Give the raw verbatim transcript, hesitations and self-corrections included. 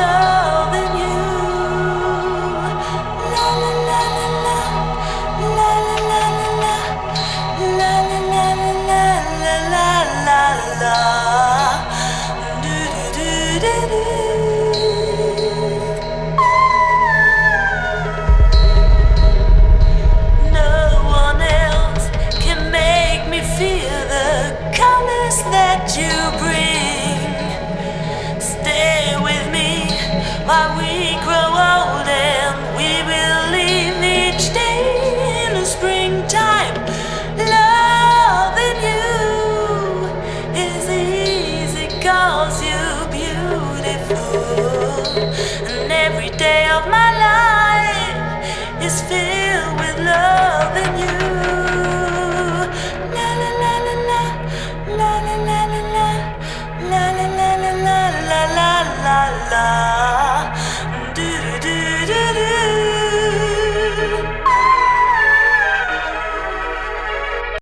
loving you. La la la la la la la la la la la la la la la la. Do do do do do. No one else can make me feel the colors that you bring. Stay with me while we grow